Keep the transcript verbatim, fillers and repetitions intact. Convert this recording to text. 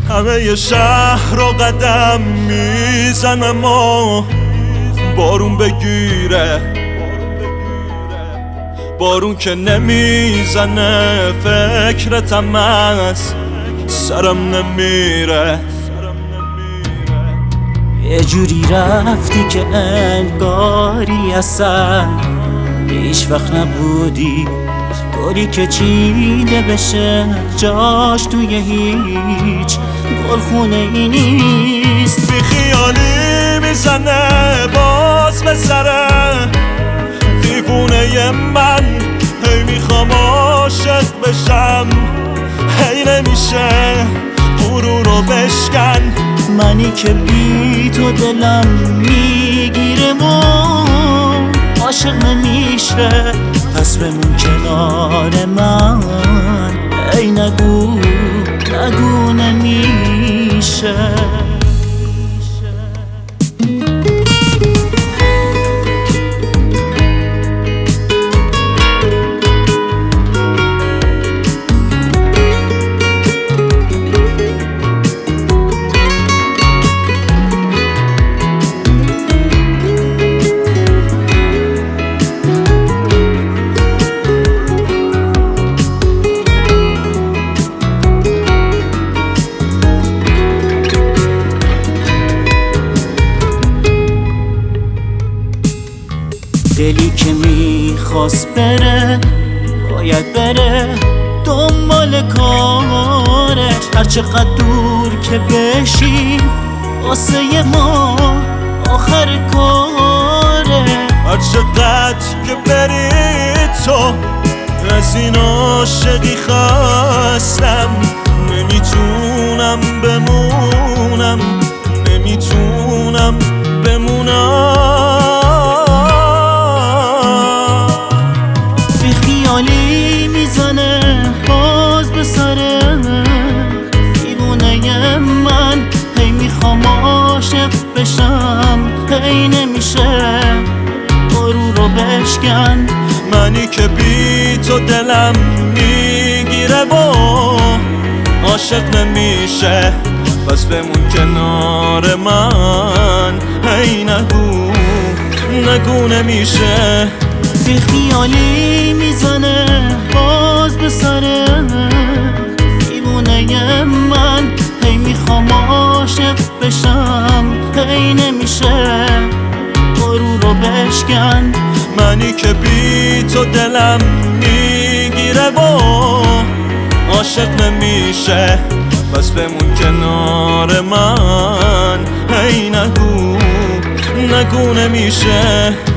همه ی شهر رو قدم میزنم و بارون بگیره، بارون که نمیزنه فکرتم از سرم نمیره. یه جوری رفتی که انگاری اصلا هیچ وقت نبودی، گلی که چیده بشه جاش توی هیچ گلخونه ای نیست. بی خیالی میزنه باز به سره دیوونه من، هی میخوام عاشق بشم هی نمیشه غرور رو بشکن. منی که بی تو دلم میگیره و عاشق نمیشه، پس بمون کنار من، ای نگو نگو نمیشه. دلی که میخواست بره باید بره دنبال کارش، هرچقدر دور که بشیم واسه ما آخر کاره. هرچقدر که بری تو از این عاشقی خواستم، نمیتونم بمونم نمیتونم بمونم. خیالی میزنه باز به سره دیوونه من، هی میخوام عاشق بشم هی نمیشه غرور رو بشکن. منی که بی تو دلم میگیره و عاشق نمیشه، پس بمون کنار من، هی نگو نگو نمیشه. بی خیالی میزنه باز به سره دیوونه من، هی میخوام عاشق بشم هی نمیشه غرور رو بشکن. منی که بی تو دلم میگیره و عاشق نمیشه، پس بمون کنار من، هی نگو نگو نمیشه.